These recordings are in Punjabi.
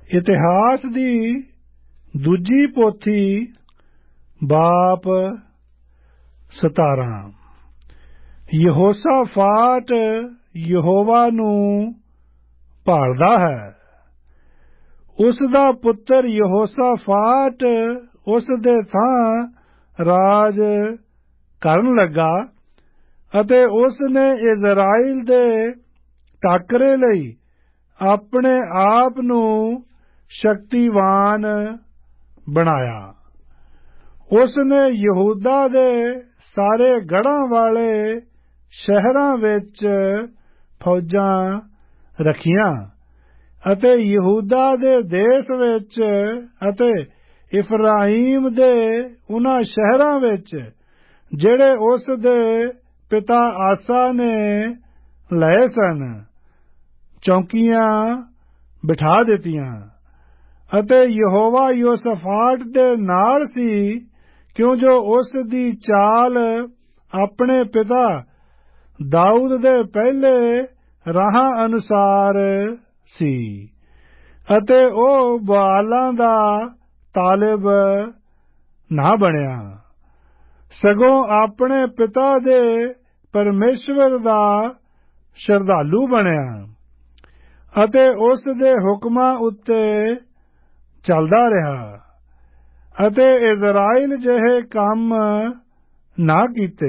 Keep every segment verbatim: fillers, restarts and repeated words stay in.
ਇਤਿਹਾਸ ਦੀ ਦੂਜੀ ਪੋਥੀ ਬਾਪ ਸਤਾਰਾਂ। ਯਹੋਸ਼ਾਫਾਟ ਯਹੋਵਾ ਨੂੰ ਭਾਲਦਾ ਹੈ। ਉਸ ਦਾ ਪੁੱਤਰ ਯਹੋਸ਼ਾਫਾਟ ਉਸ ਦੇ ਥਾਂ ਰਾਜ ਕਰਨ ਲੱਗਾ ਅਤੇ ਉਸ ਨੇ ਇਜ਼ਰਾਈਲ ਦੇ ਟਾਕਰੇ ਲਈ ਆਪਣੇ ਆਪ ਨੂੰ ਸ਼ਕਤੀਵਾਨ ਬਣਾਇਆ। ਉਸ ਨੇ ਯਹੂਦਾ ਦੇ ਸਾਰੇ ਗੜ੍ਹਾਂ ਵਾਲੇ ਸ਼ਹਿਰਾਂ ਵਿੱਚ ਫੌਜਾਂ ਰੱਖੀਆਂ ਅਤੇ ਯਹੂਦਾ ਦੇ ਦੇਸ਼ ਵਿੱਚ ਅਤੇ ਇਫਰਾਈਮ ਦੇ ਉਨ੍ਹਾਂ ਸ਼ਹਿਰਾਂ ਵਿੱਚ ਜਿਹੜੇ ਉਸ ਦੇ ਪਿਤਾ ਆਸਾ ਨੇ ਲਏ ਸਨ ਚੌਕੀਆਂ ਬਿਠਾ ਦਿੱਤੀਆਂ। ਅਤੇ ਯਹੋਵਾ ਯਹੋਸ਼ਾਫਾਟ ਦੇ ਨਾਲ ਸੀ ਕਿਉਂ ਜੋ ਉਸ ਦੀ ਚਾਲ ਆਪਣੇ ਪਿਤਾ ਦਾਊਦ ਦੇ ਪਹਿਲੇ ਰਾਹਾਂ ਅਨੁਸਾਰ ਸੀ ਅਤੇ ਉਹ ਬਾਲਾਂ ਦਾ ਤਾਲਿਬ ਨਾ ਬਣਿਆ, ਸਗੋਂ ਆਪਣੇ ਪਿਤਾ ਦੇ ਪਰਮੇਸ਼ਵਰ ਦਾ ਸ਼ਰਧਾਲੂ ਬਣਿਆ ਅਤੇ ਉਸ ਦੇ ਹੁਕਮਾਂ ਉੱਤੇ ਚੱਲਦਾ ਰਿਹਾ ਅਤੇ ਇਜ਼ਰਾਈਲ ਜਿਹੇ ਕੰਮ ਨਾ ਕੀਤੇ।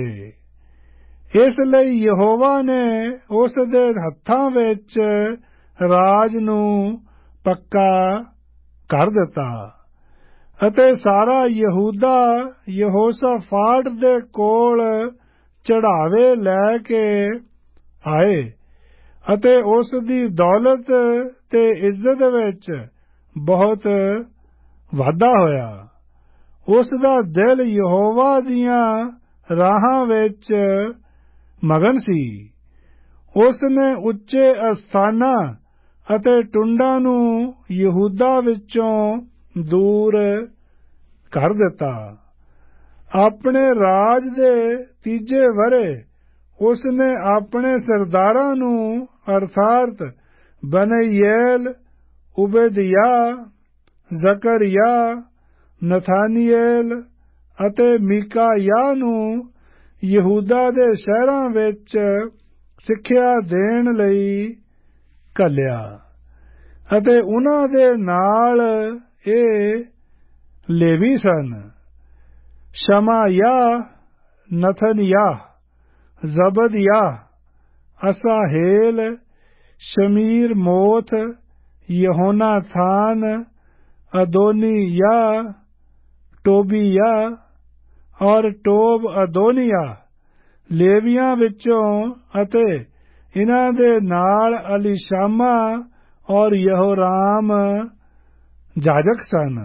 ਇਸ ਲਈ ਯਹੋਵਾ ਨੇ ਉਸ ਦੇ ਹੱਥਾਂ ਵਿੱਚ ਰਾਜ ਨੂੰ ਪੱਕਾ ਕਰ ਦਿੱਤਾ ਅਤੇ ਸਾਰਾ ਯਹੂਦਾ ਯਹੋਸ਼ਾਫਾਟ ਦੇ ਕੋਲ ਚੜ੍ਹਾਵੇ ਲੈ ਕੇ ਆਏ ਅਤੇ ਉਸ ਦੀ ਦੌਲਤ ਤੇ ਇੱਜ਼ਤ ਵਿੱਚ ਬਹੁਤ ਵਾਧਾ ਹੋਇਆ। ਉਸ ਦਾ ਦਿਲ ਯਹੋਵਾ ਦੀਆਂ ਰਾਹਾਂ ਵਿੱਚ ਮਗਨ ਸੀ। ਉਸ ਨੇ ਉੱਚੇ ਅਸਥਾਨਾਂ ਅਤੇ ਟੁੰਡਾਂ ਨੂੰ ਯਹੂਦਾ ਵਿੱਚੋਂ ਦੂਰ ਕਰ ਦਿੱਤਾ। ਆਪਣੇ ਰਾਜ ਦੇ ਤੀਜੇ ਵਰ੍ਹੇ ਉਸ ਨੇ ਆਪਣੇ ਸਰਦਾਰਾਂ ਨੂੰ ਅਰਥਾਤ ਬਨਯੇਲ, ਉਬੇਦਯਾਹ, ਜ਼ਕਰਿਯਾਹ, ਨਥਾਨੀਏਲ ਅਤੇ ਮੀਕਾਯਾਹ ਨੂੰ ਯਹੂਦਾ ਦੇ ਸ਼ਹਿਰਾਂ ਵਿੱਚ ਸਿੱਖਿਆ ਦੇਣ ਲਈ ਘੱਲਿਆ ਅਤੇ ਉਨ੍ਹਾਂ ਦੇ ਨਾਲ ਇਹ ਲੇਵੀ ਸਨ: ਸ਼ਮਾਯਾਹ, ਨਥਨਯਾਹ, ਜ਼ਬਦਯਾਹ, ਅਸਾਹੇਲ, ਸ਼ਮੀਰ ਮੋਥ, ਯਹੋਨਾਥਾਨ, ਅਦੋਨੀਯਾਹ, ਟੋਬੀਯਾਹ ਔਰ ਟੋਬ ਅਦੋਨੀਯਾਹ ਲੇਵੀਆਂ ਵਿੱਚੋਂ ਅਤੇ ਇਨ੍ਹਾਂ ਦੇ ਨਾਲ ਅਲੀਸ਼ਾਮਾ ਔਰ ਯਹੋਰਾਮ ਜਾਜਕ ਸਨ।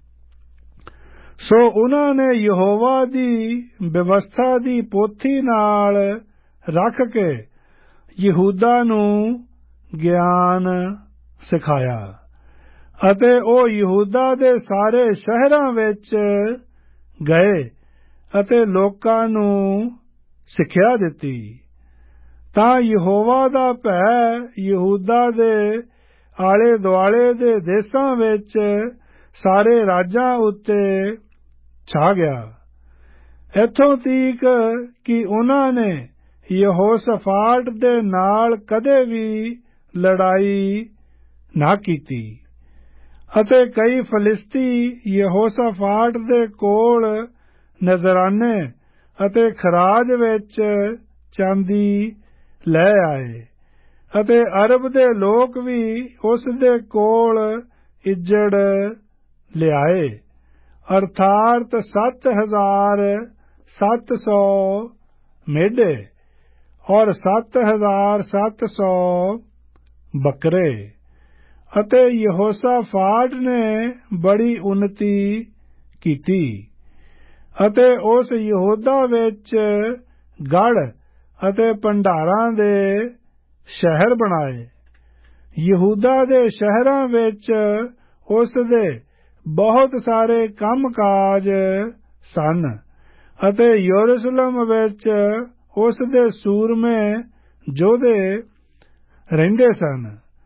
ਸੋ ਉਨ੍ਹਾਂ ਨੇ ਯਹੋਵਾ ਦੀ ਵਿਵਸਥਾ ਦੀ ਪੋਥੀ ਨਾਲ ਰੱਖ ਕੇ ਯਹੂਦਾ ਨੂੰ ਗਿਆਨ ਸਿਖਾਇਆ ਅਤੇ ਉਹ ਯਹੂਦਾ ਦੇ ਸਾਰੇ ਸ਼ਹਿਰਾਂ ਵਿੱਚ ਗਏ ਅਤੇ ਲੋਕਾਂ ਨੂੰ ਸਿੱਖਿਆ ਦਿੱਤੀ। ਤਾਂ ਯਹੋਵਾ ਦਾ ਭੈ ਯਹੂਦਾ ਦੇ ਆਲੇ ਦੁਆਲੇ ਦੇ ਦੇਸ਼ਾਂ ਵਿੱਚ ਸਾਰੇ ਰਾਜਾਂ ਉੱਤੇ ਛਾ ਗਿਆ, ਇੱਥੋਂ ਤੀਕ ਕਿ ਉਨ੍ਹਾਂ ਨੇ ਯਹੋਸ਼ਾਫਾਟ ਦੇ ਨਾਲ ਕਦੇ ਵੀ ਲੜਾਈ ਨਾ ਕੀਤੀ ਅਤੇ ਕਈ ਫਲਿਸਤੀ ਯਹੋਸ਼ਾਫਾਟ ਦੇ ਕੋਲ ਨਜ਼ਰਾਨੇ ਅਤੇ ਖਰਾਜ ਵਿੱਚ ਚਾਂਦੀ ਲੈ ਆਏ ਅਤੇ ਅਰਬ ਦੇ ਲੋਕ ਵੀ ਉਸ ਦੇ ਕੋਲ ਇੱਜੜ ਲਿਆਏ, ਅਰਥਾਤ ਸੱਤ ਹਜ਼ਾਰ ਸੱਤ ਸੌ ਮੇਢੇ ਔਰ ਸੱਤ ਹਜ਼ਾਰ ਸੱਤ ਸੌ ਬੱਕਰੇ। ਅਤੇ ਯਹੋਸ਼ਾਫਾਟ ਨੇ ਬੜੀ ਉੱਨਤੀ ਕੀਤੀ ਅਤੇ ਉਸ ਯਹੂਦਾ ਵਿੱਚ ਗੜ੍ਹ ਅਤੇ ਭੰਡਾਰਾਂ ਦੇ ਸ਼ਹਿਰ ਬਣਾਏ। ਯਹੂਦਾ ਦੇ ਸ਼ਹਿਰਾਂ ਵਿੱਚ ਉਸ ਦੇ ਬਹੁਤ ਸਾਰੇ ਕੰਮਕਾਜ ਸਨ ਅਤੇ ਯਰੂਸ਼ਲਮ ਵਿੱਚ ਉਸ ਦੇ ਸੂਰਮੇ ਯੋਧੇ ਰਹਿੰਦੇ ਸਨ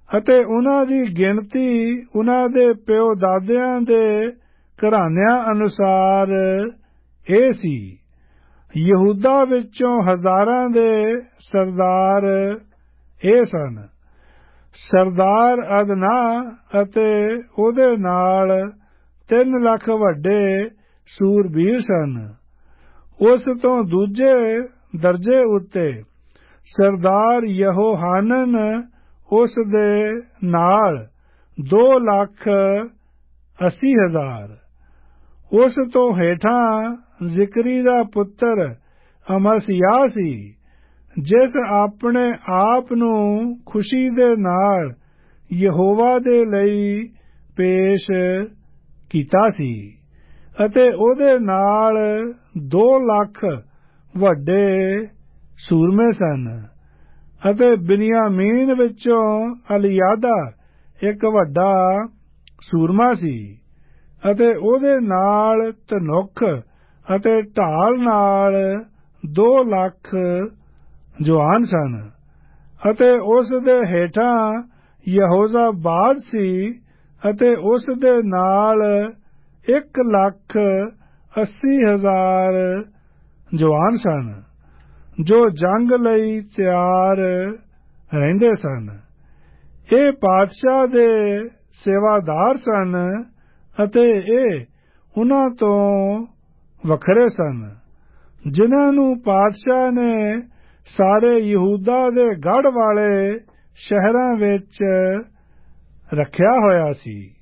ਅਤੇ ਉਹਨਾਂ ਦੀ ਗਿਣਤੀ ਉਹਨਾਂ ਦੇ ਪਿਓ ਦਾਦਿਆਂ ਦੇ ਘਰਾਨਿਆਂ ਅਨੁਸਾਰ ਇਹ ਸੀ। ਯਹੂਦਾ ਵਿੱਚੋਂ ਹਜ਼ਾਰਾਂ ਦੇ ਸਰਦਾਰ ਇਹ ਸਨ। ਸਰਦਾਰ ਅਦਨਾ ਅਤੇ ਉਹਦੇ ਨਾਲ ਤਿੰਨ ਲੱਖ ਵੱਡੇ ਸੂਰਬੀਰ ਸਨ। ਉਸ ਤੋਂ ਦੂਜੇ ਦਰਜੇ ਉੱਤੇ ਸਰਦਾਰ ਯਹੋਹਾਨਨ ਉਸ ਦੇ ਨਾਲ ਦੋ ਲੱਖ ਅੱਸੀ ਹਜ਼ਾਰ। ਉਸ ਤੋਂ ਹੇਠਾਂ ਜ਼ਿਕਰੀ ਦਾ ਪੁੱਤਰ ਅਮਸਿਯਾਹ ਸੀ, ਜਿਸ ਆਪਣੇ ਆਪ ਨੂੰ ਖੁਸ਼ੀ ਦੇ ਨਾਲ ਯਹੋਵਾ ਦੇ ਲਈ ਪੇਸ਼ ਕੀਤਾ ਸੀ, ਅਤੇ ਉਹਦੇ ਨਾਲ ਦੋ ਲੱਖ ਵੱਡੇ ਸੂਰਮੇ ਸਨ। ਅਤੇ ਬਿਨਯਾਮੀਨ ਵਿੱਚੋਂ ਅਲੀਆਦਾ ਇੱਕ ਵੱਡਾ ਸੂਰਮਾ ਸੀ, ਅਤੇ ਉਹਦੇ ਨਾਲ ਧਨੁਖ ਅਤੇ ਢਾਲ ਨਾਲ ਦੋ ਲੱਖ ਜਵਾਨ ਸਨ। ਅਤੇ ਉਸ ਦੇ ਹੇਠਾਂ ਯਹੋਜ਼ਾਬਾਦ ਸੀ, ਅਤੇ ਉਸ ਦੇ ਨਾਲ ਇੱਕ ਲੱਖ ਅੱਸੀ ਹਜ਼ਾਰ ਜਵਾਨ ਸਨ, ਜੋ ਜੰਗ ਲਈ ਤਿਆਰ ਰਹਿੰਦੇ ਸਨ। ਇਹ ਪਾਤਸ਼ਾਹ ਦੇ ਸੇਵਾਦਾਰ ਸਨ, ਅਤੇ ਇਹ ਉਹਨਾਂ ਤੋਂ ਵੱਖਰੇ ਸਨ, ਜਿਨ੍ਹਾਂ ਨੂੰ ਪਾਤਸ਼ਾਹ ਨੇ ਸਾਰੇ ਯਹੂਦਾ ਦੇ ਗੜ੍ਹ ਵਾਲੇ ਸ਼ਹਿਰਾਂ ਵਿੱਚ ਰੱਖਿਆ ਹੋਇਆ ਸੀ।